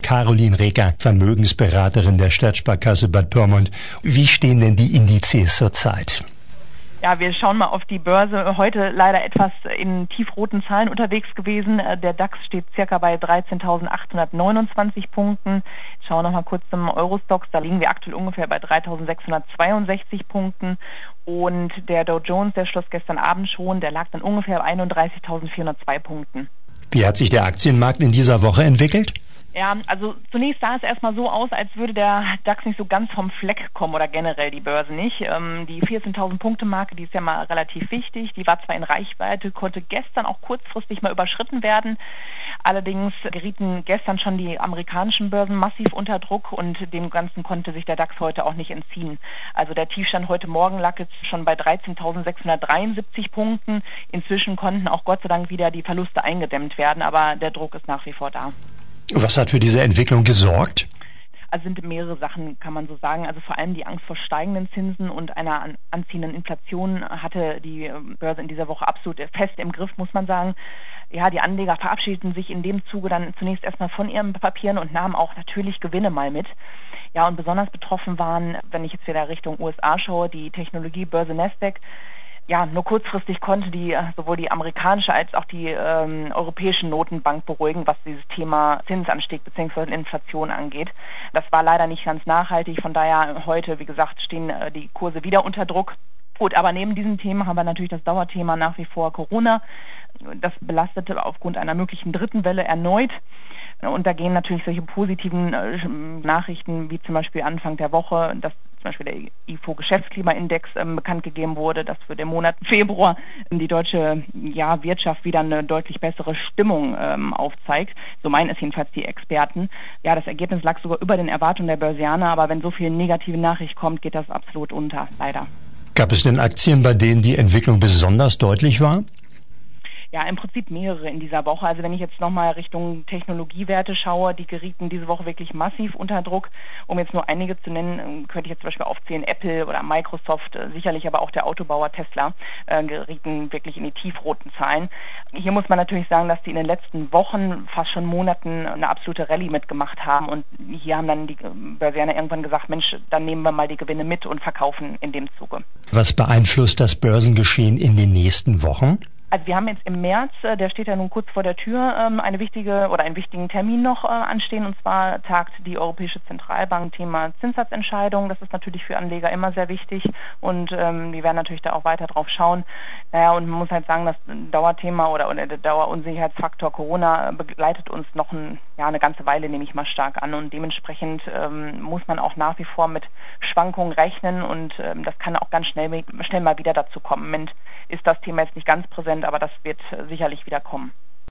Caroline Reker, Vermögensberaterin der Stadtsparkasse Bad Pyrmont. Wie stehen denn die Indizes zurzeit? Ja, wir schauen mal auf die Börse. Heute leider etwas in tiefroten Zahlen unterwegs gewesen. Der DAX steht circa bei 13.829 Punkten. Schauen wir noch mal kurz zum Eurostoxx. Da liegen wir aktuell ungefähr bei 3.662 Punkten. Und der Dow Jones, der schloss gestern Abend schon, der lag dann ungefähr bei 31.402 Punkten. Wie hat sich der Aktienmarkt in dieser Woche entwickelt? Ja, also zunächst sah es erstmal so aus, als würde der DAX nicht so ganz vom Fleck kommen oder generell die Börse nicht. Die 14.000 Punkte Marke, die ist ja mal relativ wichtig. Die war zwar in Reichweite, konnte gestern auch kurzfristig mal überschritten werden. Allerdings gerieten gestern schon die amerikanischen Börsen massiv unter Druck und dem Ganzen konnte sich der DAX heute auch nicht entziehen. Also der Tiefstand heute Morgen lag jetzt schon bei 13.673 Punkten. Inzwischen konnten auch Gott sei Dank wieder die Verluste eingedämmt werden, aber der Druck ist nach wie vor da. Was hat für diese Entwicklung gesorgt? Also sind mehrere Sachen, kann man so sagen. Also vor allem die Angst vor steigenden Zinsen und einer anziehenden Inflation hatte die Börse in dieser Woche absolut fest im Griff, muss man sagen. Ja, die Anleger verabschiedeten sich in dem Zuge dann zunächst erstmal von ihren Papieren und nahmen auch natürlich Gewinne mal mit. Ja, und besonders betroffen waren, wenn ich jetzt wieder Richtung USA schaue, die Technologiebörse Nasdaq. Ja, nur kurzfristig konnte sowohl die amerikanische als auch die europäische Notenbank beruhigen, was dieses Thema Zinsanstieg bzw. Inflation angeht. Das war leider nicht ganz nachhaltig, von daher heute, wie gesagt, stehen die Kurse wieder unter Druck. Gut, aber neben diesem Thema haben wir natürlich das Dauerthema nach wie vor Corona. Das belastete aufgrund einer möglichen dritten Welle erneut. Und da gehen natürlich solche positiven Nachrichten wie zum Beispiel Anfang der Woche, dass zum Beispiel der IFO-Geschäftsklimaindex bekannt gegeben wurde, dass für den Monat Februar die deutsche Wirtschaft wieder eine deutlich bessere Stimmung aufzeigt. So meinen es jedenfalls die Experten. Ja, das Ergebnis lag sogar über den Erwartungen der Börsianer, aber wenn so viel negative Nachricht kommt, geht das absolut unter, leider. Gab es denn Aktien, bei denen die Entwicklung besonders deutlich war? Ja, im Prinzip mehrere in dieser Woche. Also wenn ich jetzt nochmal Richtung Technologiewerte schaue, die gerieten diese Woche wirklich massiv unter Druck. Um jetzt nur einige zu nennen, könnte ich jetzt zum Beispiel aufzählen, Apple oder Microsoft, sicherlich aber auch der Autobauer Tesla, gerieten wirklich in die tiefroten Zahlen. Hier muss man natürlich sagen, dass die in den letzten Wochen, fast schon Monaten, eine absolute Rallye mitgemacht haben. Und hier haben dann die Börsianer irgendwann gesagt, Mensch, dann nehmen wir mal die Gewinne mit und verkaufen in dem Zuge. Was beeinflusst das Börsengeschehen in den nächsten Wochen? Also wir haben jetzt im März, der steht ja nun kurz vor der Tür, einen wichtigen Termin noch anstehen, und zwar tagt die Europäische Zentralbank Thema Zinssatzentscheidung. Das ist natürlich für Anleger immer sehr wichtig und die werden natürlich da auch weiter drauf schauen. Naja, und man muss halt sagen, das Dauerthema oder der Dauerunsicherheitsfaktor Corona begleitet uns noch eine ganze Weile, nehme ich mal stark an, und dementsprechend muss man auch nach wie vor mit Schwankungen rechnen und das kann auch ganz schnell mal wieder dazu kommen. Im Moment ist das Thema jetzt nicht ganz präsent, aber das wird sicherlich wieder kommen.